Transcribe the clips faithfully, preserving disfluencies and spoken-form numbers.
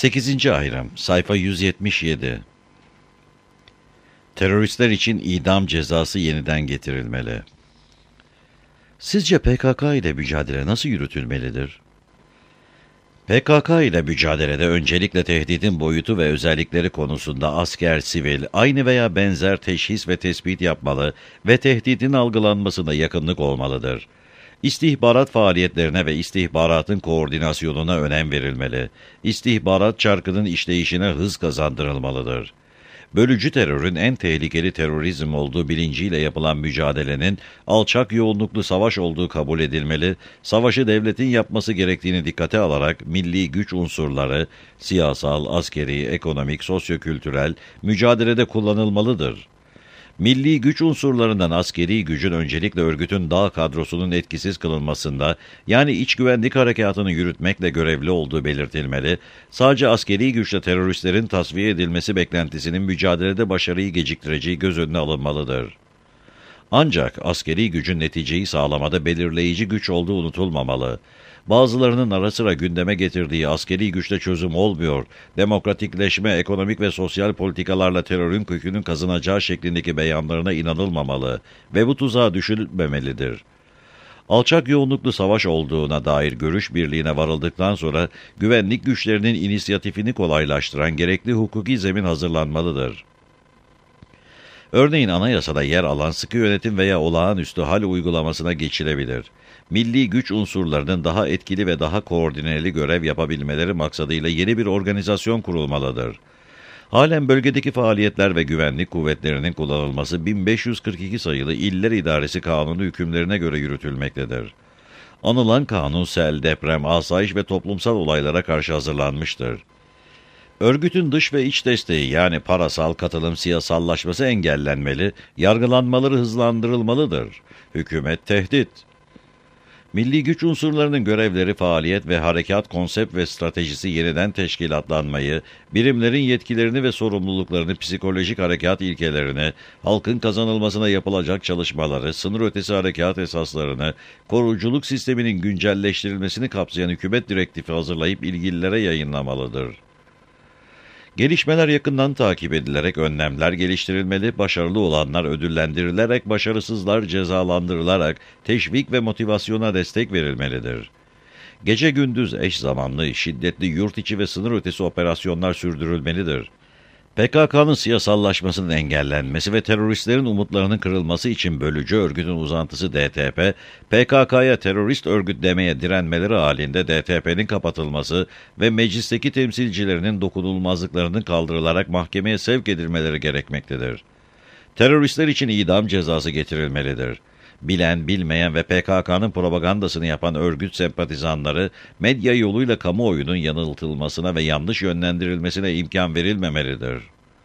sekizinci ayrım, sayfa yüz yetmiş yedi. Teröristler için idam cezası yeniden getirilmeli. Sizce P K K ile mücadele nasıl yürütülmelidir? P K K ile mücadelede öncelikle tehdidin boyutu ve özellikleri konusunda asker, sivil, aynı veya benzer teşhis ve tespit yapmalı ve tehdidin algılanmasına yakınlık olmalıdır. İstihbarat faaliyetlerine ve istihbaratın koordinasyonuna önem verilmeli. İstihbarat çarkının işleyişine hız kazandırılmalıdır. Bölücü terörün en tehlikeli terörizm olduğu bilinciyle yapılan mücadelenin alçak yoğunluklu savaş olduğu kabul edilmeli, savaşı devletin yapması gerektiğini dikkate alarak milli güç unsurları, siyasal, askeri, ekonomik, sosyokültürel mücadelede kullanılmalıdır. Milli güç unsurlarından askeri gücün öncelikle örgütün dağ kadrosunun etkisiz kılınmasında, yani iç güvenlik harekatını yürütmekle görevli olduğu belirtilmeli, sadece askeri güçle teröristlerin tasfiye edilmesi beklentisinin mücadelede başarıyı geciktireceği göz önüne alınmalıdır. Ancak askeri gücün neticeyi sağlamada belirleyici güç olduğu unutulmamalı. Bazılarının ara sıra gündeme getirdiği askeri güçle çözüm olmuyor, demokratikleşme, ekonomik ve sosyal politikalarla terörün kökünün kazınacağı şeklindeki beyanlarına inanılmamalı ve bu tuzağa düşülmemelidir. Alçak yoğunluklu savaş olduğuna dair görüş birliğine varıldıktan sonra güvenlik güçlerinin inisiyatifini kolaylaştıran gerekli hukuki zemin hazırlanmalıdır. Örneğin anayasada yer alan sıkı yönetim veya olağanüstü hal uygulamasına geçilebilir. Milli güç unsurlarının daha etkili ve daha koordineli görev yapabilmeleri maksadıyla yeni bir organizasyon kurulmalıdır. Halen bölgedeki faaliyetler ve güvenlik kuvvetlerinin kullanılması bin beş yüz kırk iki sayılı İller İdaresi Kanunu hükümlerine göre yürütülmektedir. Anılan kanun sel, deprem, asayiş ve toplumsal olaylara karşı hazırlanmıştır. Örgütün dış ve iç desteği yani parasal katılım siyasallaşması engellenmeli, yargılanmaları hızlandırılmalıdır. Hükümet tehdit. Milli güç unsurlarının görevleri, faaliyet ve harekat konsept ve stratejisi yeniden teşkilatlanmayı, birimlerin yetkilerini ve sorumluluklarını, psikolojik harekat ilkelerini, halkın kazanılmasına yapılacak çalışmaları, sınır ötesi harekat esaslarını, koruculuk sisteminin güncelleştirilmesini kapsayan hükümet direktifi hazırlayıp ilgililere yayınlamalıdır. Gelişmeler yakından takip edilerek önlemler geliştirilmeli, başarılı olanlar ödüllendirilerek, başarısızlar cezalandırılarak teşvik ve motivasyona destek verilmelidir. Gece gündüz eş zamanlı, şiddetli yurt içi ve sınır ötesi operasyonlar sürdürülmelidir. P K K'nın siyasallaşmasının engellenmesi ve teröristlerin umutlarının kırılması için bölücü örgütün uzantısı D T P, P K K'ya terörist örgüt demeye direnmeleri halinde D T P'nin kapatılması ve meclisteki temsilcilerinin dokunulmazlıklarının kaldırılarak mahkemeye sevk edilmeleri gerekmektedir. Teröristler için idam cezası getirilmelidir. Bilen, bilmeyen ve P K K'nın propagandasını yapan örgüt sempatizanları, medya yoluyla kamuoyunun yanıltılmasına ve yanlış yönlendirilmesine imkan verilmemelidir.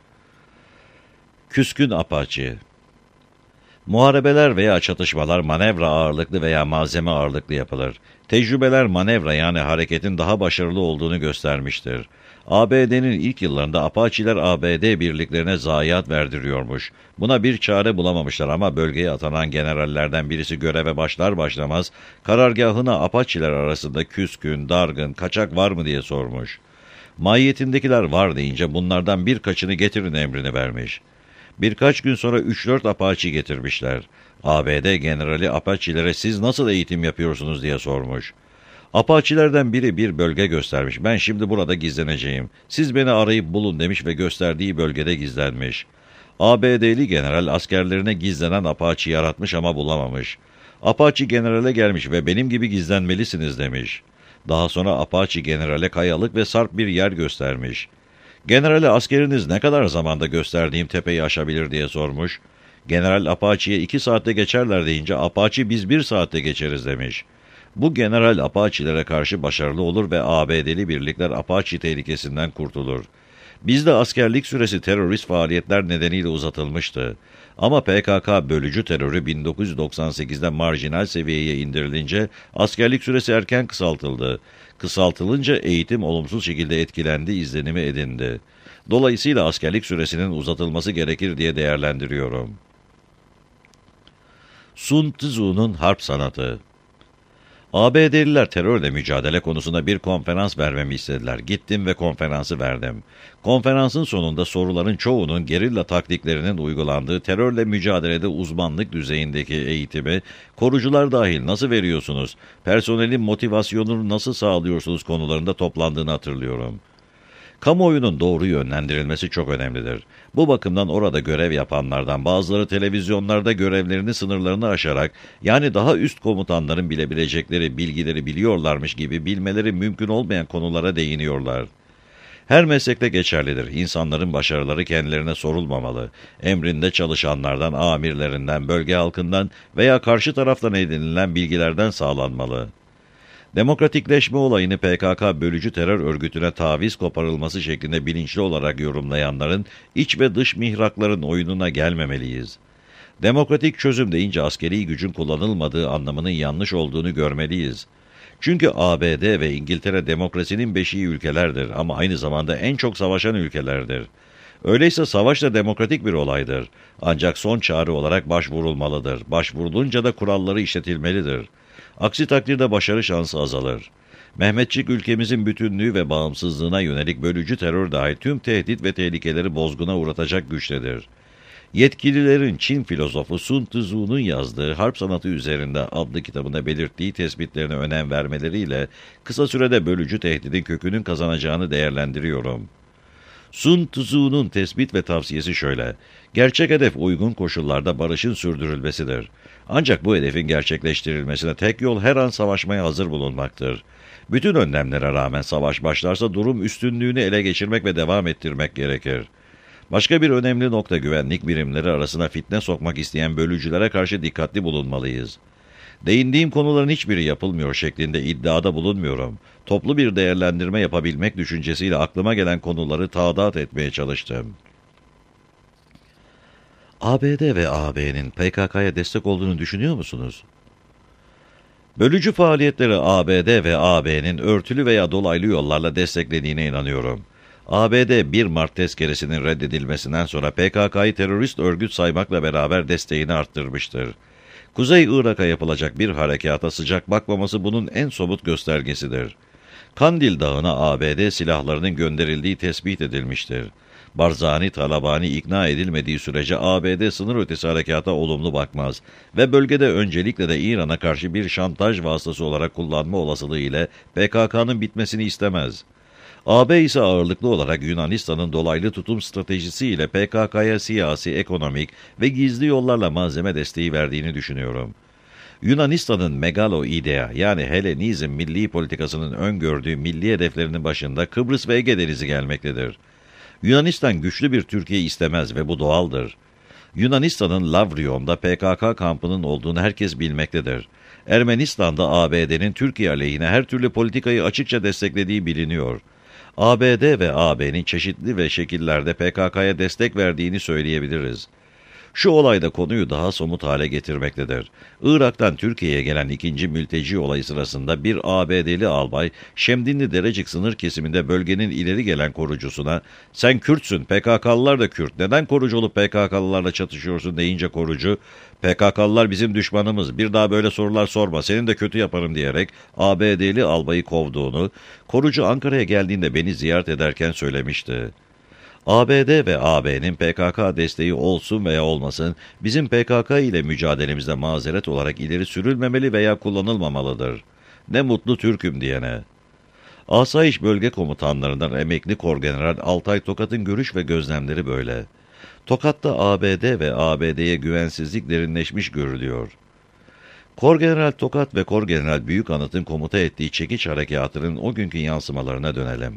Küskün apaçi. Muharebeler veya çatışmalar manevra ağırlıklı veya malzeme ağırlıklı yapılır. Tecrübeler manevra yani hareketin daha başarılı olduğunu göstermiştir. A B D'nin ilk yıllarında Apaçiler A B D birliklerine zayiat verdiriyormuş. Buna bir çare bulamamışlar ama bölgeye atanan generallerden birisi göreve başlar başlamaz karargahına Apaçiler arasında küskün, dargın, kaçak var mı diye sormuş. Mahiyetindekiler var deyince bunlardan birkaçını getirin emrini vermiş. Birkaç gün sonra üç dört Apaçi getirmişler. A B D generali Apaçilere siz nasıl eğitim yapıyorsunuz diye sormuş. Apaçilerden biri bir bölge göstermiş. Ben şimdi burada gizleneceğim. Siz beni arayıp bulun demiş ve gösterdiği bölgede gizlenmiş. A B D'li general askerlerine gizlenen Apaçi yaratmış ama bulamamış. Apaçi generale gelmiş ve benim gibi gizlenmelisiniz demiş. Daha sonra Apaçi generale kayalık ve sarp bir yer göstermiş. Generale askeriniz ne kadar zamanda gösterdiğim tepeyi aşabilir diye sormuş. General Apaçi'ye iki saatte geçerler deyince Apaçi biz bir saatte geçeriz demiş. Bu general Apaçilere karşı başarılı olur ve A B D'li birlikler Apaçi tehlikesinden kurtulur. Bizde askerlik süresi terörist faaliyetler nedeniyle uzatılmıştı. Ama P K K bölücü terörü bin dokuz yüz doksan sekizde marjinal seviyeye indirilince askerlik süresi erken kısaltıldı. Kısaltılınca eğitim olumsuz şekilde etkilendi izlenimi edindi. Dolayısıyla askerlik süresinin uzatılması gerekir diye değerlendiriyorum. Sun Tzu'nun Harp Sanatı. A B D'liler terörle mücadele konusunda bir konferans vermemi istediler. Gittim ve konferansı verdim. Konferansın sonunda soruların çoğunun gerilla taktiklerinin uygulandığı terörle mücadelede uzmanlık düzeyindeki eğitimi, korucular dahil nasıl veriyorsunuz, personelin motivasyonunu nasıl sağlıyorsunuz konularında toplandığını hatırlıyorum. Kamuoyunun doğru yönlendirilmesi çok önemlidir. Bu bakımdan orada görev yapanlardan bazıları televizyonlarda görevlerini sınırlarını aşarak, yani daha üst komutanların bilebilecekleri bilgileri biliyorlarmış gibi bilmeleri mümkün olmayan konulara değiniyorlar. Her meslekte geçerlidir. İnsanların başarıları kendilerine sorulmamalı. Emrinde çalışanlardan, amirlerinden, bölge halkından veya karşı taraftan edinilen bilgilerden sağlanmalı. Demokratikleşme olayını P K K bölücü terör örgütüne taviz koparılması şeklinde bilinçli olarak yorumlayanların iç ve dış mihrakların oyununa gelmemeliyiz. Demokratik çözüm deyince askeri gücün kullanılmadığı anlamının yanlış olduğunu görmeliyiz. Çünkü A B D ve İngiltere demokrasinin beşiği ülkelerdir ama aynı zamanda en çok savaşan ülkelerdir. Öyleyse savaş da demokratik bir olaydır. Ancak son çare olarak başvurulmalıdır. Başvurulunca da kuralları işletilmelidir. Aksi takdirde başarı şansı azalır. Mehmetçik ülkemizin bütünlüğü ve bağımsızlığına yönelik bölücü terör dahil tüm tehdit ve tehlikeleri bozguna uğratacak güçtedir. Yetkililerin Çin filozofu Sun Tzu'nun yazdığı Harp Sanatı Üzerinde adlı kitabında belirttiği tespitlerine önem vermeleriyle kısa sürede bölücü tehdidin kökünün kazanacağını değerlendiriyorum. Sun Tzu'nun tespit ve tavsiyesi şöyle: gerçek hedef uygun koşullarda barışın sürdürülmesidir. Ancak bu hedefin gerçekleştirilmesine tek yol her an savaşmaya hazır bulunmaktır. Bütün önlemlere rağmen savaş başlarsa durum üstünlüğünü ele geçirmek ve devam ettirmek gerekir. Başka bir önemli nokta, güvenlik birimleri arasına fitne sokmak isteyen bölücülere karşı dikkatli bulunmalıyız. Değindiğim konuların hiçbiri yapılmıyor şeklinde iddiada bulunmuyorum. Toplu bir değerlendirme yapabilmek düşüncesiyle aklıma gelen konuları taadat etmeye çalıştım. A B D ve A B'nin P K K'ya destek olduğunu düşünüyor musunuz? Bölücü faaliyetleri A B D ve A B'nin örtülü veya dolaylı yollarla desteklediğine inanıyorum. A B D bir Mart tezkeresinin reddedilmesinden sonra P K K'yı terörist örgüt saymakla beraber desteğini arttırmıştır. Kuzey Irak'a yapılacak bir harekata sıcak bakmaması bunun en somut göstergesidir. Kandil Dağı'na A B D silahlarının gönderildiği tespit edilmiştir. Barzani Talabani ikna edilmediği sürece A B D sınır ötesi harekata olumlu bakmaz ve bölgede öncelikle de İran'a karşı bir şantaj vasıtası olarak kullanma olasılığı ile P K K'nın bitmesini istemez. A B ise ağırlıklı olarak Yunanistan'ın dolaylı tutum stratejisiyle P K K'ya siyasi, ekonomik ve gizli yollarla malzeme desteği verdiğini düşünüyorum. Yunanistan'ın megalo idea, yani Helenizm milli politikasının öngördüğü milli hedeflerinin başında Kıbrıs ve Ege Denizi gelmektedir. Yunanistan güçlü bir Türkiye istemez ve bu doğaldır. Yunanistan'ın Lavrion'da P K K kampının olduğunu herkes bilmektedir. Ermenistan'da A B D'nin Türkiye aleyhine her türlü politikayı açıkça desteklediği biliniyor. A B D ve A B'nin çeşitli ve şekillerde P K K'ya destek verdiğini söyleyebiliriz. Şu olay da konuyu daha somut hale getirmektedir. Irak'tan Türkiye'ye gelen ikinci mülteci olayı sırasında bir A B D'li albay, Şemdinli Derecik sınır kesiminde bölgenin ileri gelen korucusuna "Sen Kürtsün, P K K'lılar da Kürt, neden korucu olup P K K'lılarla çatışıyorsun?" deyince korucu, "P K K'lılar bizim düşmanımız, bir daha böyle sorular sorma, senin de kötü yaparım" diyerek A B D'li albayı kovduğunu, korucu Ankara'ya geldiğinde beni ziyaret ederken söylemişti. A B D ve A B'nin P K K desteği olsun veya olmasın, bizim P K K ile mücadelemizde mazeret olarak ileri sürülmemeli veya kullanılmamalıdır. Ne mutlu Türk'üm diyene. Asayiş Bölge Komutanlarından emekli Korgeneral Altay Tokat'ın görüş ve gözlemleri böyle. Tokat'ta A B D ve A B D'ye güvensizlik derinleşmiş görülüyor. Korgeneral Tokat ve Korgeneral Büyükanıt'ın komuta ettiği çekiç harekatının o günkü yansımalarına dönelim.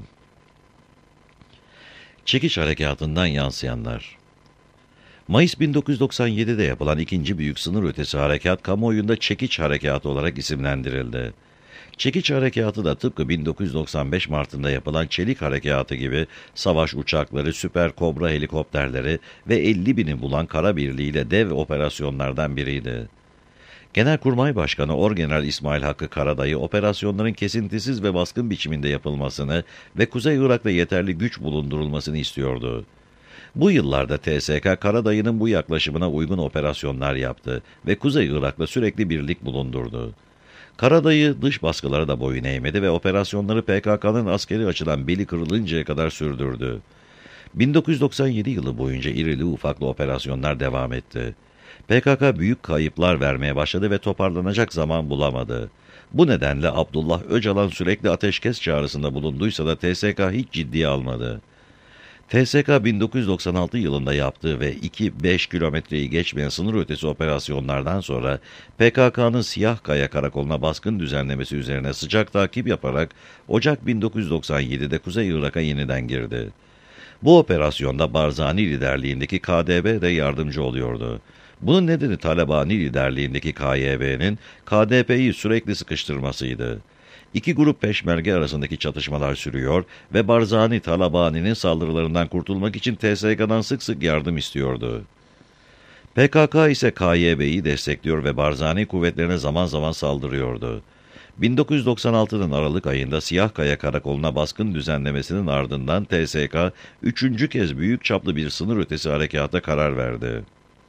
Çekiç harekatından yansıyanlar. Mayıs bin dokuz yüz doksan yedi'de yapılan ikinci büyük sınır ötesi harekat kamuoyunda Çekiç Harekatı olarak isimlendirildi. Çekiç Harekatı da tıpkı bin dokuz yüz doksan beş Mart'ında yapılan Çelik Harekatı gibi savaş uçakları, Süper Kobra helikopterleri ve elli bini bulan kara birliğiyle dev operasyonlardan biriydi. Genelkurmay Başkanı Orgeneral İsmail Hakkı Karadayı operasyonların kesintisiz ve baskın biçiminde yapılmasını ve Kuzey Irak'ta yeterli güç bulundurulmasını istiyordu. Bu yıllarda T S K Karadayı'nın bu yaklaşımına uygun operasyonlar yaptı ve Kuzey Irak'ta sürekli birlik bulundurdu. Karadayı dış baskılara da boyun eğmedi ve operasyonları P K K'nın askeri açıdan beli kırılıncaya kadar sürdürdü. bin dokuz yüz doksan yedi yılı boyunca irili ufaklı operasyonlar devam etti. P K K büyük kayıplar vermeye başladı ve toparlanacak zaman bulamadı. Bu nedenle Abdullah Öcalan sürekli ateşkes çağrısında bulunduysa da T S K hiç ciddiye almadı. T S K bin dokuz yüz doksan altı yılında yaptığı ve iki beş kilometreyi geçmeyen sınır ötesi operasyonlardan sonra P K K'nın Siyah Kaya Karakolu'na baskın düzenlemesi üzerine sıcak takip yaparak Ocak bin dokuz yüz doksan yedi'de Kuzey Irak'a yeniden girdi. Bu operasyonda Barzani liderliğindeki K D B de yardımcı oluyordu. Bunun nedeni Talabani liderliğindeki K Y B'nin K D P'yi sürekli sıkıştırmasıydı. İki grup peşmerge arasındaki çatışmalar sürüyor ve Barzani Talabani'nin saldırılarından kurtulmak için T S K'dan sık sık yardım istiyordu. P K K ise K Y B'yi destekliyor ve Barzani kuvvetlerine zaman zaman saldırıyordu. bin dokuz yüz doksan altı'nın Aralık ayında Siyah Kaya Karakolu'na baskın düzenlemesinin ardından T S K üçüncü kez büyük çaplı bir sınır ötesi harekata karar verdi.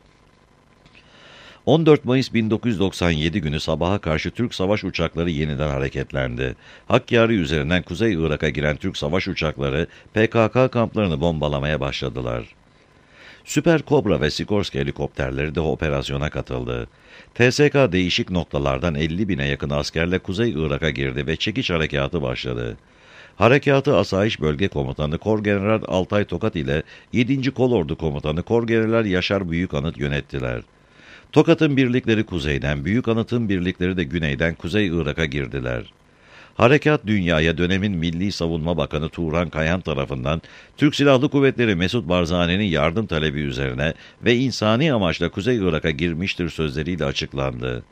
on dört Mayıs bin dokuz yüz doksan yedi günü sabaha karşı Türk savaş uçakları yeniden hareketlendi. Hakkari üzerinden Kuzey Irak'a giren Türk savaş uçakları P K K kamplarını bombalamaya başladılar. Süper Kobra ve Sikorsky helikopterleri de operasyona katıldı. T S K değişik noktalardan elli bine yakın askerle Kuzey Irak'a girdi ve çekiç harekatı başladı. Harekatı Asayiş Bölge Komutanı Korgeneral Altay Tokat ile yedinci Kolordu Komutanı Korgeneral Yaşar Büyükanıt yönettiler. Tokat'ın birlikleri kuzeyden, Büyükanıt'ın birlikleri de güneyden Kuzey Irak'a girdiler. Harekat dünyaya dönemin Milli Savunma Bakanı Turan Kayan tarafından Türk Silahlı Kuvvetleri Mesut Barzani'nin yardım talebi üzerine ve insani amaçla Kuzey Irak'a girmiştir sözleriyle açıklandı.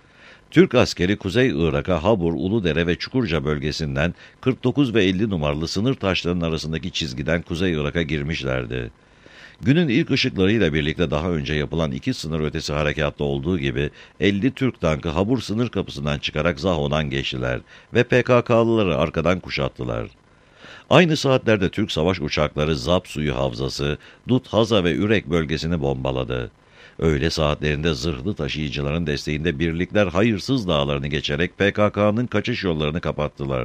Türk askeri Kuzey Irak'a Habur, Uludere ve Çukurca bölgesinden kırk dokuz ve elli numaralı sınır taşlarının arasındaki çizgiden Kuzey Irak'a girmişlerdi. Günün ilk ışıklarıyla birlikte daha önce yapılan iki sınır ötesi harekatta olduğu gibi elli Türk tankı Habur sınır kapısından çıkarak Zaho'dan geçtiler ve P K K'lıları arkadan kuşattılar. Aynı saatlerde Türk savaş uçakları Zap Suyu Havzası, Dut Haza ve Ürek bölgesini bombaladı. Öğle saatlerinde zırhlı taşıyıcıların desteğinde birlikler Hayırsız Dağlarını geçerek P K K'nın kaçış yollarını kapattılar.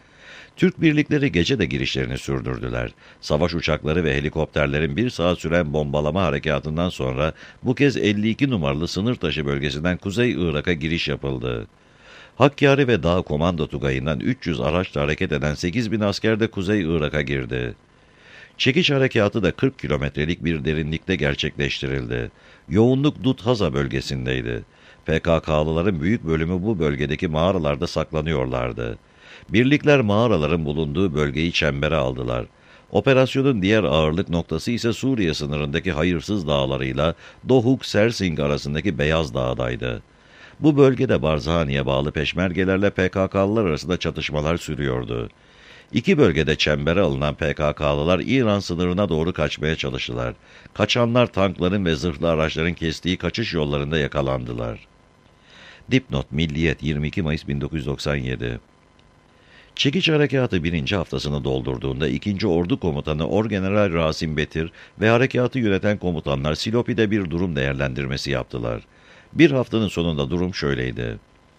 Türk birlikleri gece de girişlerini sürdürdüler. Savaş uçakları ve helikopterlerin bir saat süren bombalama harekatından sonra bu kez elli iki numaralı sınır taşı bölgesinden Kuzey Irak'a giriş yapıldı. Hakkari ve Dağ Komando Tugayı'ndan üç yüz araçla hareket eden sekiz bin asker de Kuzey Irak'a girdi. Çekiç harekatı da kırk kilometrelik bir derinlikte gerçekleştirildi. Yoğunluk Dut Haza bölgesindeydi. P K K'lıların büyük bölümü bu bölgedeki mağaralarda saklanıyorlardı. Birlikler mağaraların bulunduğu bölgeyi çembere aldılar. Operasyonun diğer ağırlık noktası ise Suriye sınırındaki Hayırsız Dağları'yla Dohuk-Sersing arasındaki Beyaz Dağ'daydı. Bu bölgede Barzani'ye bağlı peşmergelerle P K K'lılar arasında çatışmalar sürüyordu. İki bölgede çembere alınan P K K'lılar İran sınırına doğru kaçmaya çalıştılar. Kaçanlar tankların ve zırhlı araçların kestiği kaçış yollarında yakalandılar. Dipnot Milliyet yirmi iki Mayıs bin dokuz yüz doksan yedi. Çekiç harekatı birinci haftasını doldurduğunda ikinci Ordu Komutanı Orgeneral Rasim Betir ve harekatı yöneten komutanlar Silopi'de bir durum değerlendirmesi yaptılar. Bir haftanın sonunda durum şöyleydi.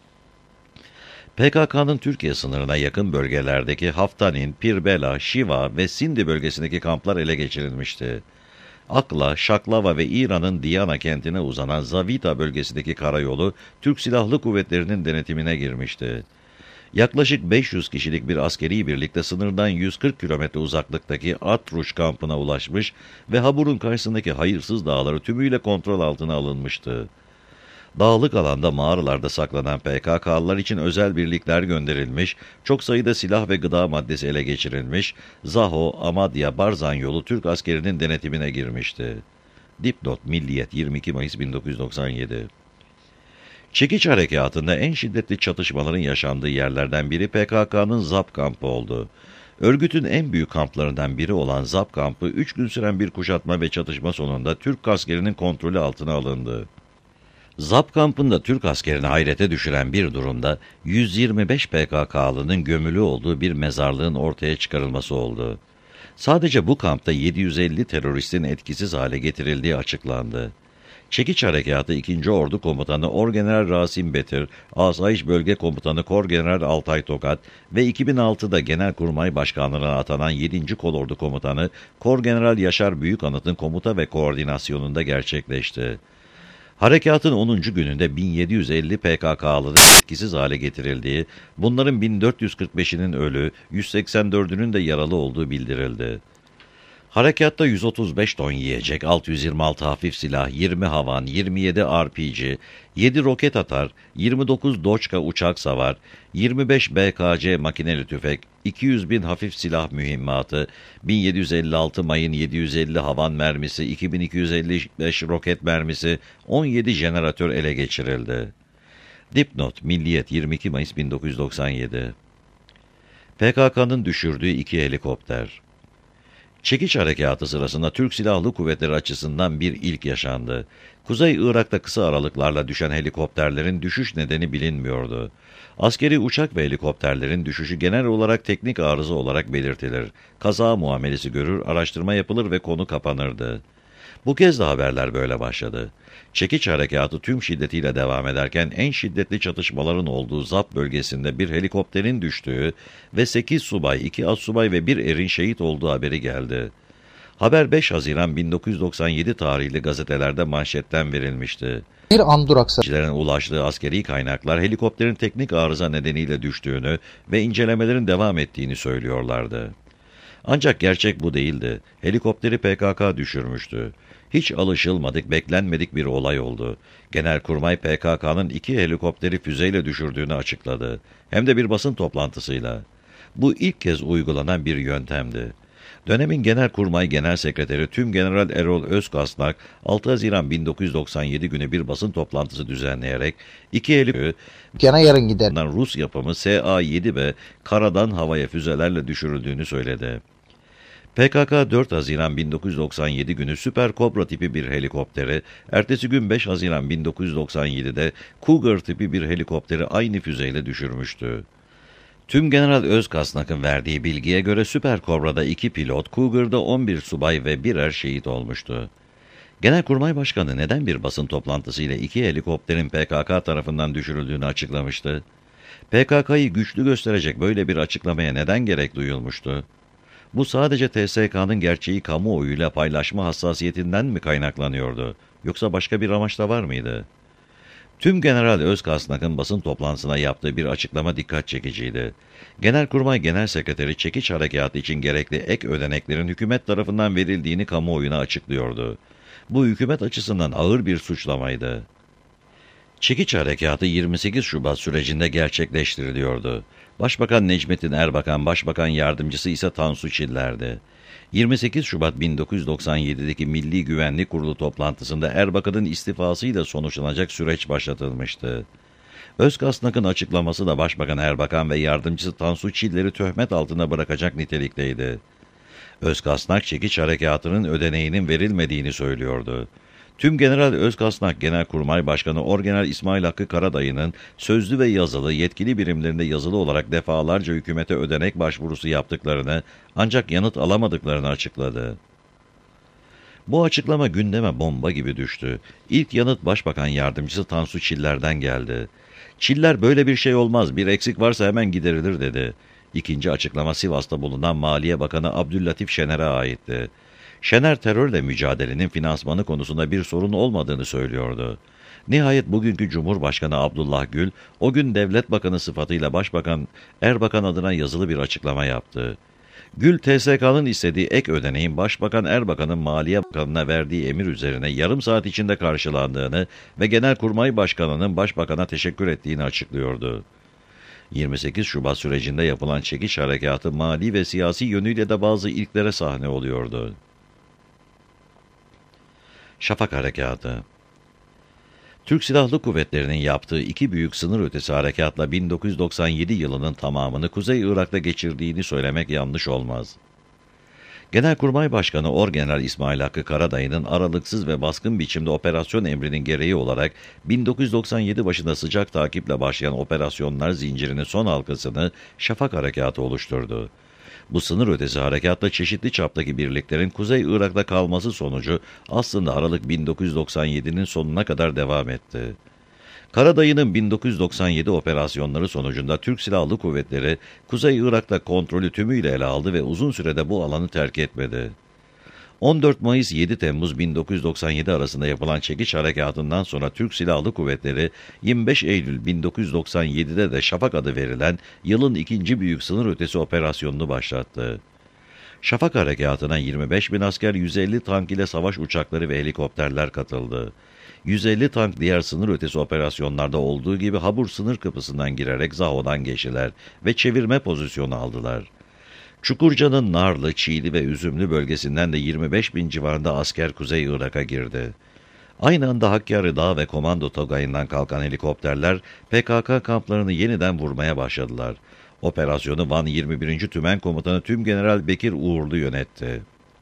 P K K'nın Türkiye sınırına yakın bölgelerdeki Haftanin, Pirbela, Şiva ve Sindi bölgesindeki kamplar ele geçirilmişti. Akla, Şaklava ve İran'ın Diyana kentine uzanan Zavita bölgesindeki karayolu Türk Silahlı Kuvvetleri'nin denetimine girmişti. Yaklaşık beş yüz kişilik bir askeri birlikte sınırdan yüz kırk kilometre uzaklıktaki Atruş kampına ulaşmış ve Habur'un karşısındaki Hayırsız Dağları tümüyle kontrol altına alınmıştı. Dağlık alanda mağaralarda saklanan P K K'lılar için özel birlikler gönderilmiş, çok sayıda silah ve gıda maddesi ele geçirilmiş, Zaho, Amadya, Barzan yolu Türk askerinin denetimine girmişti. Dipnot Milliyet yirmi iki Mayıs bin dokuz yüz doksan yedi. Çekiç harekatında en şiddetli çatışmaların yaşandığı yerlerden biri P K K'nın Zap kampı oldu. Örgütün en büyük kamplarından biri olan Zap kampı, üç gün süren bir kuşatma ve çatışma sonunda Türk askerinin kontrolü altına alındı. Zap kampında Türk askerini hayrete düşüren bir durumda yüz yirmi beş P K K'lının gömülü olduğu bir mezarlığın ortaya çıkarılması oldu. Sadece bu kampta yedi yüz elli teröristin etkisiz hale getirildiği açıklandı. Çekiç Harekatı ikinci. Ordu Komutanı Orgeneral Rasim Betir, Asayiş Bölge Komutanı Korgeneral Altay Tokat ve iki bin altıda Genelkurmay Başkanlığı'na atanan yedinci. Kolordu Komutanı Korgeneral Yaşar Büyükanıt'ın komuta ve koordinasyonunda gerçekleşti. Harekatın onuncu gününde bin yedi yüz elli P K K'lıların etkisiz hale getirildiği, bunların bin dört yüz kırk beşinin ölü, yüz seksen dördünün de yaralı olduğu bildirildi. Harekatta yüz otuz beş ton yiyecek, altı yüz yirmi altı hafif silah, yirmi havan, yirmi yedi R P G, yedi roket atar, yirmi dokuz Doçka uçak savar, yirmi beş B K C makineli tüfek, iki yüz bin hafif silah mühimmatı, bin yedi yüz elli altı mayın, yedi yüz elli havan mermisi, iki bin iki yüz elli beş roket mermisi, on yedi jeneratör ele geçirildi. Dipnot: Milliyet, yirmi iki Mayıs bin dokuz yüz doksan yedi. P K K'nın düşürdüğü iki helikopter. Çekiç Harekatı sırasında Türk Silahlı Kuvvetleri açısından bir ilk yaşandı. Kuzey Irak'ta kısa aralıklarla düşen helikopterlerin düşüş nedeni bilinmiyordu. Askeri uçak ve helikopterlerin düşüşü genel olarak teknik arıza olarak belirtilir. Kaza muamelesi görür, araştırma yapılır ve konu kapanırdı. Bu kez de haberler böyle başladı. Çekiç Harekatı tüm şiddetiyle devam ederken en şiddetli çatışmaların olduğu Zap bölgesinde bir helikopterin düştüğü ve sekiz subay, iki astsubay ve bir erin şehit olduğu haberi geldi. Haber beş Haziran bin dokuz yüz doksan yedi tarihli gazetelerde manşetten verilmişti. Bir an duraksa. Ulaştığı askeri kaynaklar helikopterin teknik arıza nedeniyle düştüğünü ve incelemelerin devam ettiğini söylüyorlardı. Ancak gerçek bu değildi. Helikopteri P K K düşürmüştü. Hiç alışılmadık, beklenmedik bir olay oldu. Genelkurmay P K K'nın iki helikopteri füzeyle düşürdüğünü açıkladı. Hem de bir basın toplantısıyla. Bu ilk kez uygulanan bir yöntemdi. Dönemin Genelkurmay Genel Sekreteri Tümgeneral Erol Özkasnak, altı Haziran bin dokuz yüz doksan yedi günü bir basın toplantısı düzenleyerek iki helikopteri Gene yarın gider. Rus yapımı S A yedi ve karadan havaya füzelerle düşürüldüğünü söyledi. P K K dört Haziran bin dokuz yüz doksan yedi günü Süper Kobra tipi bir helikopteri, ertesi gün beş Haziran bin dokuz yüz doksan yedi'de Cougar tipi bir helikopteri aynı füzeyle düşürmüştü. Tümgeneral Özkasnak'ın verdiği bilgiye göre Süper Kobra'da iki pilot, Cougar'da on bir subay ve birer şehit olmuştu. Genelkurmay Başkanı neden bir basın toplantısıyla iki helikopterin P K K tarafından düşürüldüğünü açıklamıştı? P K K'yı güçlü gösterecek böyle bir açıklamaya neden gerek duyulmuştu? Bu sadece T S K'nın gerçeği kamuoyuyla paylaşma hassasiyetinden mi kaynaklanıyordu? Yoksa başka bir amaç da var mıydı? Tümgeneral Özkasnak'ın basın toplantısına yaptığı bir açıklama dikkat çekiciydi. Genelkurmay Genel Sekreteri Çekiç Harekatı için gerekli ek ödeneklerin hükümet tarafından verildiğini kamuoyuna açıklıyordu. Bu hükümet açısından ağır bir suçlamaydı. Çekiç Harekatı yirmi sekiz Şubat sürecinde gerçekleştiriliyordu. Başbakan Necmettin Erbakan, Başbakan Yardımcısı ise Tansu Çiller'di. yirmi sekiz Şubat bin dokuz yüz doksan yedi'deki Milli Güvenlik Kurulu toplantısında Erbakan'ın istifasıyla sonuçlanacak süreç başlatılmıştı. Özkasnak'ın açıklaması da Başbakan Erbakan ve Yardımcısı Tansu Çiller'i töhmet altına bırakacak nitelikteydi. Özkasnak, Çekiç Harekatı'nın ödeneğinin verilmediğini söylüyordu. Tümgeneral Özkasnak, Genelkurmay Başkanı Orgeneral İsmail Hakkı Karadayı'nın sözlü ve yazılı yetkili birimlerinde yazılı olarak defalarca hükümete ödenek başvurusu yaptıklarını ancak yanıt alamadıklarını açıkladı. Bu açıklama gündeme bomba gibi düştü. İlk yanıt Başbakan Yardımcısı Tansu Çiller'den geldi. Çiller böyle bir şey olmaz, bir eksik varsa hemen giderilir dedi. İkinci açıklama Sivas'ta bulunan Maliye Bakanı Abdüllatif Şener'e aitti. Şener terörle mücadelenin finansmanı konusunda bir sorun olmadığını söylüyordu. Nihayet bugünkü Cumhurbaşkanı Abdullah Gül, o gün Devlet Bakanı sıfatıyla Başbakan Erbakan adına yazılı bir açıklama yaptı. Gül, T S K'nın istediği ek ödeneğin Başbakan Erbakan'ın Maliye Bakanı'na verdiği emir üzerine yarım saat içinde karşılandığını ve Genelkurmay Başkanı'nın Başbakan'a teşekkür ettiğini açıklıyordu. yirmi sekiz Şubat sürecinde yapılan çekiş harekatı mali ve siyasi yönüyle de bazı ilklere sahne oluyordu. Şafak Harekatı. Türk Silahlı Kuvvetleri'nin yaptığı iki büyük sınır ötesi harekatla bin dokuz yüz doksan yedi yılının tamamını Kuzey Irak'ta geçirdiğini söylemek yanlış olmaz. Genelkurmay Başkanı Orgeneral İsmail Hakkı Karadayı'nın aralıksız ve baskın biçimde operasyon emrinin gereği olarak bin dokuz yüz doksan yedi başında sıcak takiple başlayan operasyonlar zincirinin son halkasını Şafak Harekatı oluşturdu. Bu sınır ötesi harekatla çeşitli çaptaki birliklerin Kuzey Irak'ta kalması sonucu aslında Aralık bin dokuz yüz doksan yedi'nin sonuna kadar devam etti. Karadayı'nın bin dokuz yüz doksan yedi operasyonları sonucunda Türk Silahlı Kuvvetleri Kuzey Irak'ta kontrolü tümüyle ele aldı ve uzun sürede bu alanı terk etmedi. on dört Mayıs yedi Temmuz bin dokuz yüz doksan yedi arasında yapılan çekiç harekatından sonra Türk Silahlı Kuvvetleri yirmi beş Eylül bin dokuz yüz doksan yedi'de de Şafak adı verilen yılın ikinci büyük sınır ötesi operasyonunu başlattı. Şafak harekatına yirmi beş bin asker, yüz elli tank ile savaş uçakları ve helikopterler katıldı. yüz elli tank diğer sınır ötesi operasyonlarda olduğu gibi Habur sınır kapısından girerek Zaho'dan geçtiler ve çevirme pozisyonu aldılar. Çukurca'nın Narlı, Çiğli ve Üzümlü bölgesinden de yirmi beş bin civarında asker Kuzey Irak'a girdi. Aynı anda Hakkari Dağ ve Komando Togayı'ndan kalkan helikopterler P K K kamplarını yeniden vurmaya başladılar. Operasyonu Van yirmi birinci Tümen Komutanı Tümgeneral Bekir Uğurlu yönetti.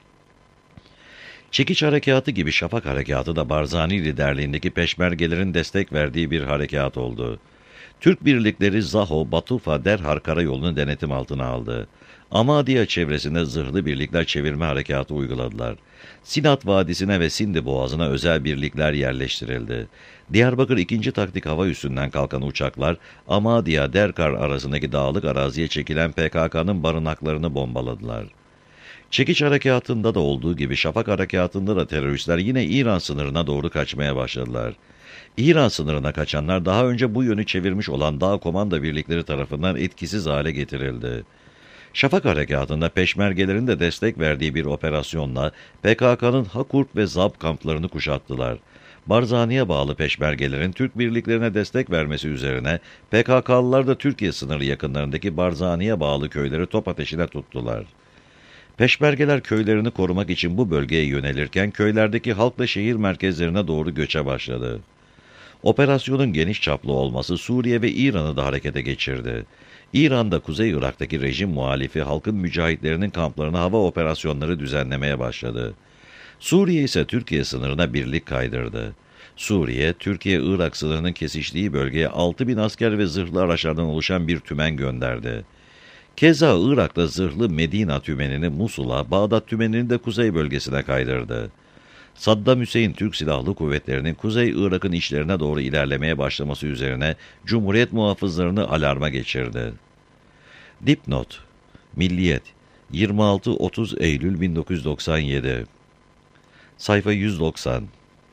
Çekiç harekatı gibi Şafak harekatı da Barzani liderliğindeki peşmergelerin destek verdiği bir harekat oldu. Türk birlikleri Zaho, Batufa, Derhar karayolunu denetim altına aldı. Amadiya çevresinde zırhlı birlikler çevirme harekatı uyguladılar. Sinat Vadisi'ne ve Sindi Boğazı'na özel birlikler yerleştirildi. Diyarbakır ikinci Taktik Hava Üssü'nden kalkan uçaklar, Amadiya-Derkar arasındaki dağlık araziye çekilen P K K'nın barınaklarını bombaladılar. Çekiç harekatında da olduğu gibi Şafak harekatında da teröristler yine İran sınırına doğru kaçmaya başladılar. İran sınırına kaçanlar daha önce bu yönü çevirmiş olan dağ komando birlikleri tarafından etkisiz hale getirildi. Şafak harekatında peşmergelerin de destek verdiği bir operasyonla P K K'nın Hakurk ve Zab kamplarını kuşattılar. Barzani'ye bağlı peşmergelerin Türk birliklerine destek vermesi üzerine P K K'lılar da Türkiye sınırı yakınlarındaki Barzani'ye bağlı köyleri top ateşine tuttular. Peşmergeler köylerini korumak için bu bölgeye yönelirken köylerdeki halk da şehir merkezlerine doğru göçe başladı. Operasyonun geniş çaplı olması Suriye ve İran'ı da harekete geçirdi. İran'da Kuzey Irak'taki rejim muhalifi halkın mücahitlerinin kamplarına hava operasyonları düzenlemeye başladı. Suriye ise Türkiye sınırına birlik kaydırdı. Suriye, Türkiye-Irak sınırının kesiştiği bölgeye altı bin asker ve zırhlı araçlardan oluşan bir tümen gönderdi. Keza Irak'ta zırhlı Medina tümenini Musul'a, Bağdat tümenini de kuzey bölgesine kaydırdı. Saddam Hüseyin Türk Silahlı Kuvvetleri'nin Kuzey Irak'ın içlerine doğru ilerlemeye başlaması üzerine Cumhuriyet muhafızlarını alarma geçirdi. Dipnot: Milliyet, yirmi altı otuz Eylül bin dokuz yüz doksan yedi. Sayfa yüz doksan.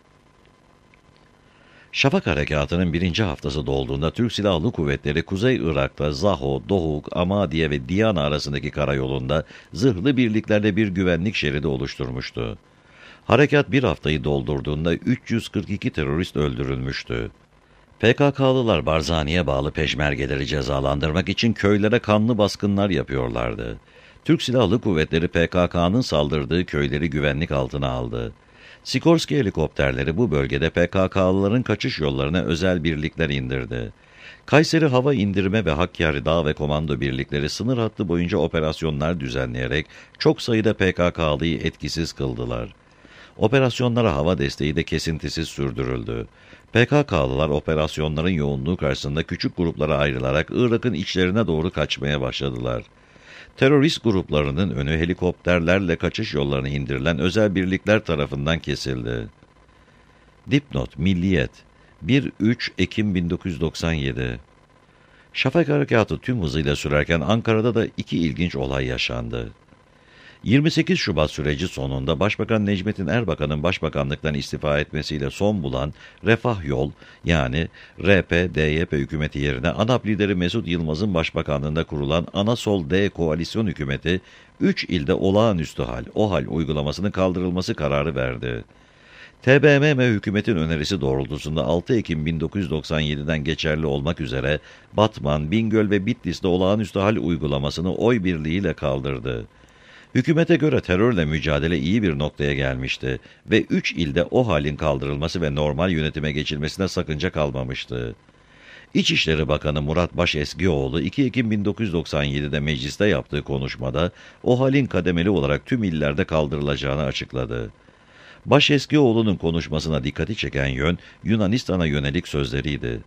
Şafak harekatının birinci haftası dolduğunda Türk Silahlı Kuvvetleri Kuzey Irak'ta Zaho, Dohuk, Amadiye ve Diyana arasındaki karayolunda zırhlı birliklerle bir güvenlik şeridi oluşturmuştu. Harekat bir haftayı doldurduğunda üç yüz kırk iki terörist öldürülmüştü. P K K'lılar Barzani'ye bağlı peşmergeleri cezalandırmak için köylere kanlı baskınlar yapıyorlardı. Türk Silahlı Kuvvetleri P K K'nın saldırdığı köyleri güvenlik altına aldı. Sikorski helikopterleri bu bölgede P K K'lıların kaçış yollarına özel birlikler indirdi. Kayseri Hava İndirme ve Hakkari Dağ ve Komando birlikleri sınır hattı boyunca operasyonlar düzenleyerek çok sayıda P K K'lıyı etkisiz kıldılar. Operasyonlara hava desteği de kesintisiz sürdürüldü. P K K'lılar operasyonların yoğunluğu karşısında küçük gruplara ayrılarak Irak'ın içlerine doğru kaçmaya başladılar. Terörist gruplarının önü helikopterlerle kaçış yollarına indirilen özel birlikler tarafından kesildi. Dipnot: Milliyet, bir üç Ekim bin dokuz yüz doksan yedi. Şafak harekatı tüm hızıyla sürerken Ankara'da da iki ilginç olay yaşandı. yirmi sekiz Şubat süreci sonunda Başbakan Necmettin Erbakan'ın başbakanlıktan istifa etmesiyle son bulan Refah Yol, yani R P D Y P hükümeti yerine ANAP lideri Mesut Yılmaz'ın başbakanlığında kurulan Anasol D koalisyon hükümeti üç ilde olağanüstü hal, OHAL uygulamasının kaldırılması kararı verdi. T B M M hükümetin önerisi doğrultusunda altı Ekim bin dokuz yüz doksan yedi'den geçerli olmak üzere Batman, Bingöl ve Bitlis'te olağanüstü hal uygulamasını oy birliğiyle kaldırdı. Hükümete göre terörle mücadele iyi bir noktaya gelmişti ve üç ilde o halin kaldırılması ve normal yönetime geçilmesine sakınca kalmamıştı. İçişleri Bakanı Murat Başeskioğlu iki Ekim bin dokuz yüz doksan yedi'de mecliste yaptığı konuşmada o halin kademeli olarak tüm illerde kaldırılacağını açıkladı. Başeskioğlu'nun konuşmasına dikkati çeken yön Yunanistan'a yönelik sözleriydi.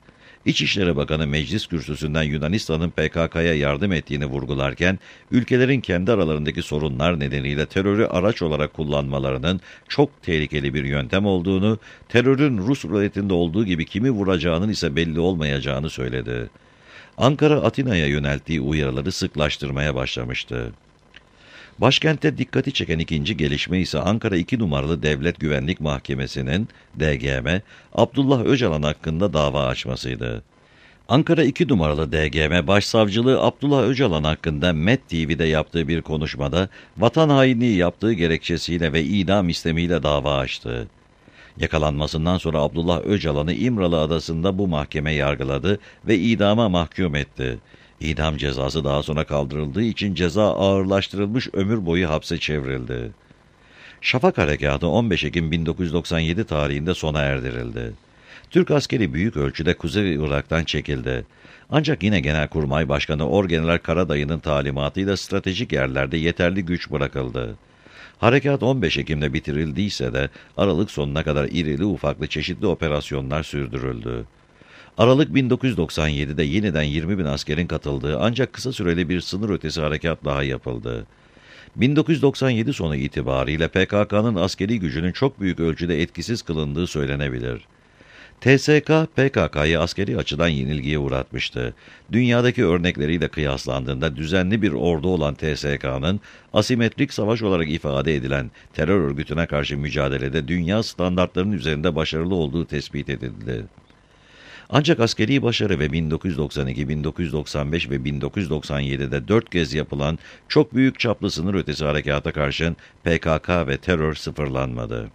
İçişleri Bakanı meclis kürsüsünden Yunanistan'ın P K K'ya yardım ettiğini vurgularken, ülkelerin kendi aralarındaki sorunlar nedeniyle terörü araç olarak kullanmalarının çok tehlikeli bir yöntem olduğunu, terörün Rus ruletinde olduğu gibi kimi vuracağının ise belli olmayacağını söyledi. Ankara, Atina'ya yönelttiği uyarıları sıklaştırmaya başlamıştı. Başkentte dikkati çeken ikinci gelişme ise Ankara iki numaralı Devlet Güvenlik Mahkemesi'nin D G M, Abdullah Öcalan hakkında dava açmasıydı. Ankara iki numaralı D G M Başsavcılığı Abdullah Öcalan hakkında Met T V'de yaptığı bir konuşmada vatan hainliği yaptığı gerekçesiyle ve idam istemiyle dava açtı. Yakalanmasından sonra Abdullah Öcalan'ı İmralı Adası'nda bu mahkeme yargıladı ve idama mahkum etti. İdam cezası daha sonra kaldırıldığı için ceza ağırlaştırılmış, ömür boyu hapse çevrildi. Şafak Harekatı on beş Ekim bin dokuz yüz doksan yedi tarihinde sona erdirildi. Türk askeri büyük ölçüde Kuzey Irak'tan çekildi. Ancak yine Genelkurmay Başkanı Orgeneral Karadayı'nın talimatıyla stratejik yerlerde yeterli güç bırakıldı. Harekat on beş Ekim'de bitirildiyse de Aralık sonuna kadar irili ufaklı çeşitli operasyonlar sürdürüldü. Aralık bin dokuz yüz doksan yedi'de yeniden yirmi bin askerin katıldığı ancak kısa süreli bir sınır ötesi harekat daha yapıldı. bin dokuz yüz doksan yedi sonu itibariyle P K K'nın askeri gücünün çok büyük ölçüde etkisiz kılındığı söylenebilir. T S K, P K K'yı askeri açıdan yenilgiye uğratmıştı. Dünyadaki örnekleriyle kıyaslandığında düzenli bir ordu olan T S K'nın asimetrik savaş olarak ifade edilen terör örgütüne karşı mücadelede dünya standartlarının üzerinde başarılı olduğu tespit edildi. Ancak askeri başarı ve bin dokuz yüz doksan iki, bin dokuz yüz doksan beş ve bin dokuz yüz doksan yedi'de dört kez yapılan çok büyük çaplı sınır ötesi harekata karşın P K K ve terör sıfırlanmadı.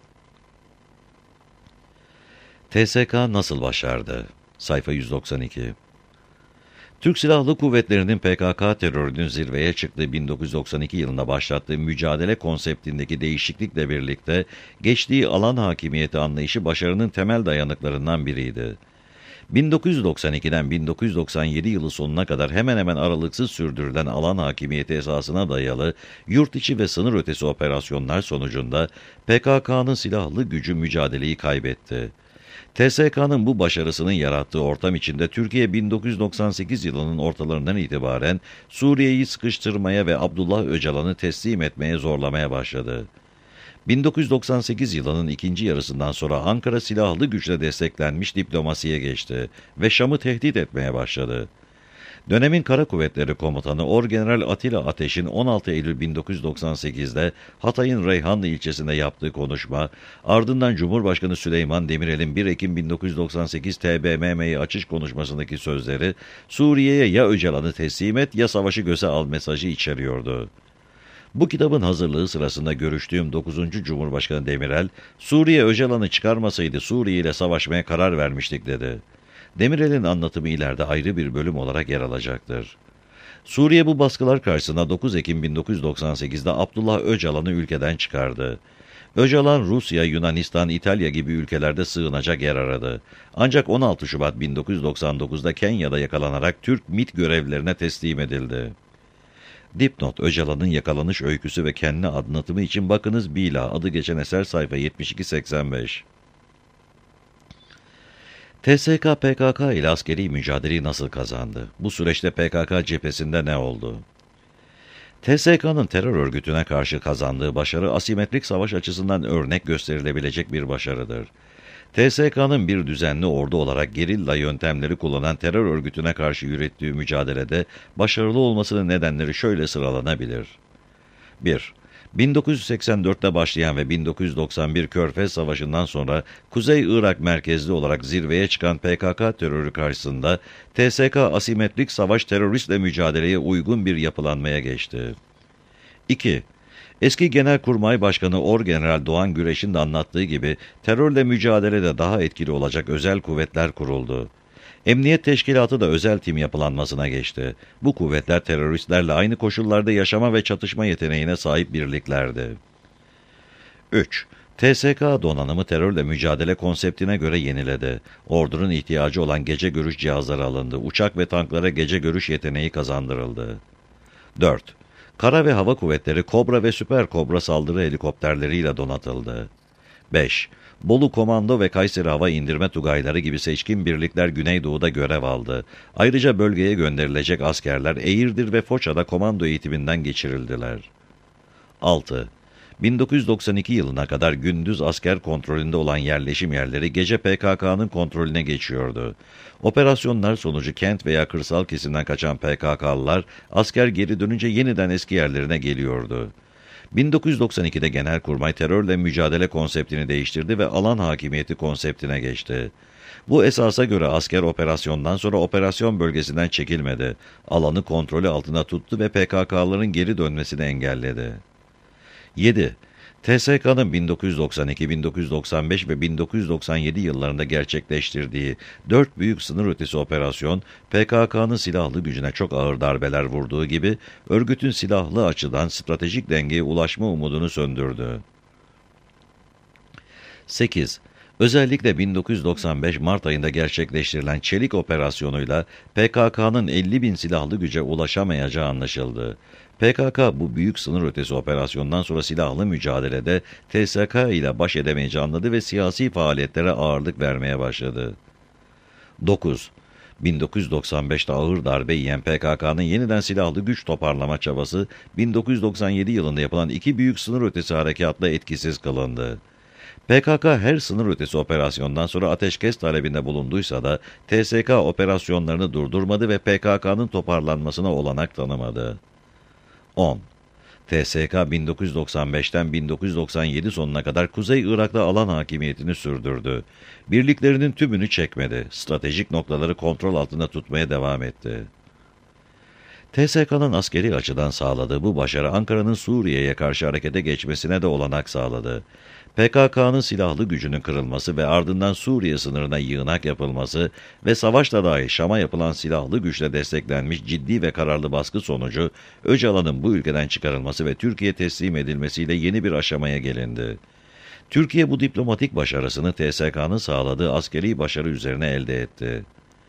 T S K nasıl başardı? Sayfa yüz doksan iki. Türk Silahlı Kuvvetleri'nin P K K terörünün zirveye çıktığı bin dokuz yüz doksan iki yılında başlattığı mücadele konseptindeki değişiklikle birlikte geçtiği alan hakimiyeti anlayışı başarının temel dayanıklarından biriydi. bin dokuz yüz doksan iki'den bin dokuz yüz doksan yedi yılı sonuna kadar hemen hemen aralıksız sürdürülen alan hakimiyeti esasına dayalı yurt içi ve sınır ötesi operasyonlar sonucunda P K K'nın silahlı gücü mücadeleyi kaybetti. T S K'nın bu başarısının yarattığı ortam içinde Türkiye bin dokuz yüz doksan sekiz yılının ortalarından itibaren Suriye'yi sıkıştırmaya ve Abdullah Öcalan'ı teslim etmeye zorlamaya başladı. bin dokuz yüz doksan sekiz yılının ikinci yarısından sonra Ankara silahlı güçle desteklenmiş diplomasiye geçti ve Şam'ı tehdit etmeye başladı. Dönemin Kara Kuvvetleri Komutanı Orgeneral Atilla Ateş'in on altı Eylül bin dokuz yüz doksan sekiz'de Hatay'ın Reyhanlı ilçesinde yaptığı konuşma, ardından Cumhurbaşkanı Süleyman Demirel'in bir Ekim bin dokuz yüz doksan sekiz T B M M'yi açış konuşmasındaki sözleri, Suriye'ye ya Öcalan'ı teslim et ya savaşı göze al mesajı içeriyordu. Bu kitabın hazırlığı sırasında görüştüğüm dokuzuncu Cumhurbaşkanı Demirel, Suriye Öcalan'ı çıkarmasaydı Suriye ile savaşmaya karar vermiştik dedi. Demirel'in anlatımı ileride ayrı bir bölüm olarak yer alacaktır. Suriye bu baskılar karşısında dokuz Ekim bin dokuz yüz doksan sekiz'de Abdullah Öcalan'ı ülkeden çıkardı. Öcalan, Rusya, Yunanistan, İtalya gibi ülkelerde sığınacak yer aradı. Ancak on altı Şubat bin dokuz yüz doksan dokuz'da Kenya'da yakalanarak Türk MİT görevlilerine teslim edildi. Dipnot: Öcalan'ın yakalanış öyküsü ve kendi anlatımı için bakınız Bila, adı geçen eser, sayfa yetmiş iki seksen beş. T S K P K K ile askeri mücadeleyi nasıl kazandı? Bu süreçte P K K cephesinde ne oldu? T S K'nın terör örgütüne karşı kazandığı başarı asimetrik savaş açısından örnek gösterilebilecek bir başarıdır. T S K'nın bir düzenli ordu olarak gerilla yöntemleri kullanan terör örgütüne karşı yürüttüğü mücadelede başarılı olmasının nedenleri şöyle sıralanabilir. bir bin dokuz yüz seksen dört'te başlayan ve bin dokuz yüz doksan bir Körfez Savaşı'ndan sonra Kuzey Irak merkezli olarak zirveye çıkan P K K terörü karşısında T S K asimetrik savaş teröristle mücadeleye uygun bir yapılanmaya geçti. iki Eski Genelkurmay Başkanı Orgeneral Doğan Güreş'in de anlattığı gibi terörle mücadelede daha etkili olacak özel kuvvetler kuruldu. Emniyet Teşkilatı da özel tim yapılanmasına geçti. Bu kuvvetler teröristlerle aynı koşullarda yaşama ve çatışma yeteneğine sahip birliklerdi. üç T S K donanımı terörle mücadele konseptine göre yeniledi. Ordunun ihtiyacı olan gece görüş cihazları alındı. Uçak ve tanklara gece görüş yeteneği kazandırıldı. dört Kara ve hava kuvvetleri Kobra ve Süper Kobra saldırı helikopterleriyle donatıldı. beş. Bolu Komando ve Kayseri Hava İndirme Tugayları gibi seçkin birlikler Güneydoğu'da görev aldı. Ayrıca bölgeye gönderilecek askerler Eğirdir ve Foça'da komando eğitiminden geçirildiler. altı. bin dokuz yüz doksan iki yılına kadar gündüz asker kontrolünde olan yerleşim yerleri gece P K K'nın kontrolüne geçiyordu. Operasyonlar sonucu kent veya kırsal kesimden kaçan P K K'lılar asker geri dönünce yeniden eski yerlerine geliyordu. bin dokuz yüz doksan ikide Genelkurmay terörle mücadele konseptini değiştirdi ve alan hakimiyeti konseptine geçti. Bu esasa göre asker operasyondan sonra operasyon bölgesinden çekilmedi. Alanı kontrolü altında tuttu ve P K K'ların geri dönmesini engelledi. yedi. T S K'nın bin dokuz yüz doksan iki, bin dokuz yüz doksan beş ve bin dokuz yüz doksan yedi yıllarında gerçekleştirdiği dört büyük sınır ötesi operasyon, P K K'nın silahlı gücüne çok ağır darbeler vurduğu gibi, örgütün silahlı açıdan stratejik dengeye ulaşma umudunu söndürdü. sekiz. Özellikle bin dokuz yüz doksan beş Mart ayında gerçekleştirilen Çelik operasyonuyla P K K'nın elli bin silahlı güce ulaşamayacağı anlaşıldı. P K K bu büyük sınır ötesi operasyondan sonra silahlı mücadelede T S K ile baş edemeyeceğini anladı ve siyasi faaliyetlere ağırlık vermeye başladı. dokuz. bin dokuz yüz doksan beşte ağır darbe yiyen P K K'nın yeniden silahlı güç toparlama çabası bin dokuz yüz doksan yedi yılında yapılan iki büyük sınır ötesi harekatla etkisiz kılındı. P K K her sınır ötesi operasyondan sonra ateşkes talebinde bulunduysa da T S K operasyonlarını durdurmadı ve P K K'nın toparlanmasına olanak tanımadı. on. T S K bin dokuz yüz doksan beşten bin dokuz yüz doksan yedi sonuna kadar Kuzey Irak'ta alan hakimiyetini sürdürdü. Birliklerinin tümünü çekmedi. Stratejik noktaları kontrol altında tutmaya devam etti. T S K'nın askeri açıdan sağladığı bu başarı Ankara'nın Suriye'ye karşı harekete geçmesine de olanak sağladı. P K K'nın silahlı gücünün kırılması ve ardından Suriye sınırına yığınak yapılması ve savaşta dahi Şam'a yapılan silahlı güçle desteklenmiş ciddi ve kararlı baskı sonucu Öcalan'ın bu ülkeden çıkarılması ve Türkiye teslim edilmesiyle yeni bir aşamaya gelindi. Türkiye bu diplomatik başarısını T S K'nın sağladığı askeri başarı üzerine elde etti.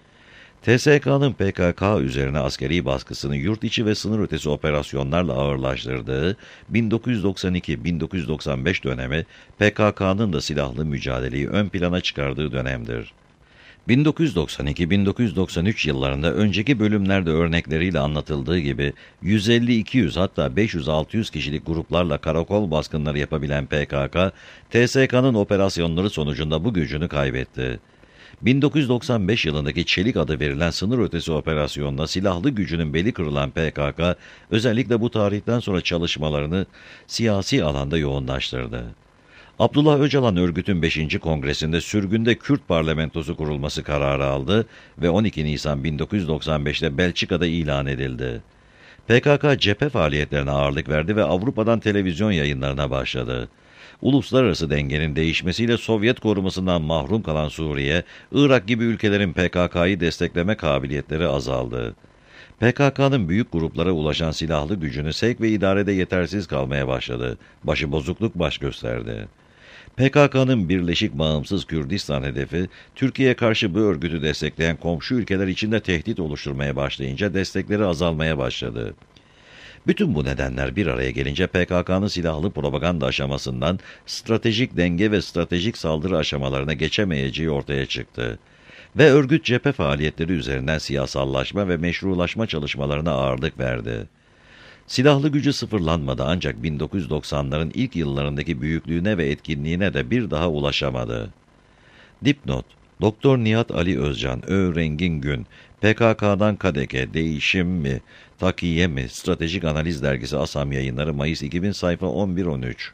T S K'nın P K K üzerine askeri baskısını yurt içi ve sınır ötesi operasyonlarla ağırlaştırdığı bin dokuz yüz doksan iki bin dokuz yüz doksan beş dönemi P K K'nın da silahlı mücadeleyi ön plana çıkardığı dönemdir. bin dokuz yüz doksan iki bin dokuz yüz doksan üç yıllarında önceki bölümlerde örnekleriyle anlatıldığı gibi yüz elli iki yüz hatta beş yüz altı yüz kişilik gruplarla karakol baskınları yapabilen P K K, T S K'nın operasyonları sonucunda bu gücünü kaybetti. bin dokuz yüz doksan beş yılındaki Çelik adı verilen sınır ötesi operasyonda silahlı gücünün beli kırılan P K K, özellikle bu tarihten sonra çalışmalarını siyasi alanda yoğunlaştırdı. Abdullah Öcalan örgütün beşinci kongresinde sürgünde Kürt parlamentosu kurulması kararı aldı ve on iki Nisan bin dokuz yüz doksan beşte Belçika'da ilan edildi. P K K cephe faaliyetlerine ağırlık verdi ve Avrupa'dan televizyon yayınlarına başladı. Uluslararası dengenin değişmesiyle Sovyet korumasından mahrum kalan Suriye, Irak gibi ülkelerin P K K'yı destekleme kabiliyetleri azaldı. P K K'nın büyük gruplara ulaşan silahlı gücünü sevk ve idarede yetersiz kalmaya başladı. Başıbozukluk baş gösterdi. P K K'nın Birleşik Bağımsız Kürdistan hedefi, Türkiye'ye karşı bu örgütü destekleyen komşu ülkeler içinde tehdit oluşturmaya başlayınca destekleri azalmaya başladı. Bütün bu nedenler bir araya gelince P K K'nın silahlı propaganda aşamasından stratejik denge ve stratejik saldırı aşamalarına geçemeyeceği ortaya çıktı. Ve örgüt cephe faaliyetleri üzerinden siyasallaşma ve meşrulaşma çalışmalarına ağırlık verdi. Silahlı gücü sıfırlanmadı ancak bin dokuz yüz doksanların ilk yıllarındaki büyüklüğüne ve etkinliğine de bir daha ulaşamadı. Dipnot: Doktor Nihat Ali Özcan, Ö. Rengin Gün, P K K'dan Kadeke, Değişim mi, Takiye mi, Stratejik Analiz Dergisi Asam Yayınları, Mayıs iki bin, sayfa on bir on üç.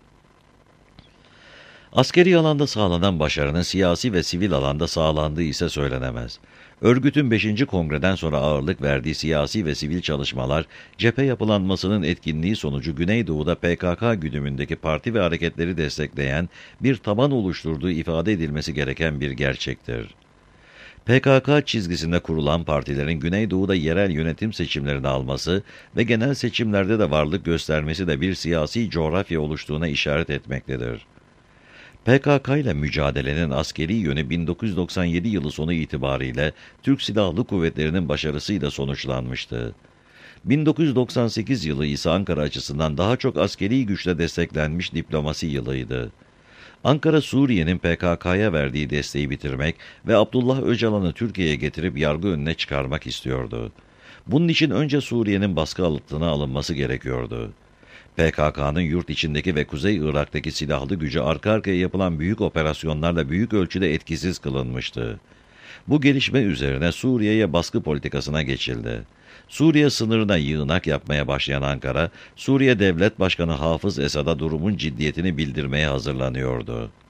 Askeri alanda sağlanan başarının siyasi ve sivil alanda sağlandığı ise söylenemez. Örgütün beşinci kongreden sonra ağırlık verdiği siyasi ve sivil çalışmalar, cephe yapılanmasının etkinliği sonucu Güneydoğu'da P K K güdümündeki parti ve hareketleri destekleyen bir taban oluşturduğu ifade edilmesi gereken bir gerçektir. P K K çizgisinde kurulan partilerin Güneydoğu'da yerel yönetim seçimlerini alması ve genel seçimlerde de varlık göstermesi de bir siyasi coğrafya oluştuğuna işaret etmektedir. P K K ile mücadelenin askeri yönü bin dokuz yüz doksan yedi yılı sonu itibariyle Türk Silahlı Kuvvetleri'nin başarısıyla sonuçlanmıştı. bin dokuz yüz doksan sekiz yılı ise Ankara açısından daha çok askeri güçle desteklenmiş diplomasi yılıydı. Ankara, Suriye'nin P K K'ya verdiği desteği bitirmek ve Abdullah Öcalan'ı Türkiye'ye getirip yargı önüne çıkarmak istiyordu. Bunun için önce Suriye'nin baskı altına alınması gerekiyordu. P K K'nın yurt içindeki ve Kuzey Irak'taki silahlı gücü arka arkaya yapılan büyük operasyonlarla büyük ölçüde etkisiz kılınmıştı. Bu gelişme üzerine Suriye'ye baskı politikasına geçildi. Suriye sınırına yığınak yapmaya başlayan Ankara, Suriye Devlet Başkanı Hafız Esad'a durumun ciddiyetini bildirmeye hazırlanıyordu.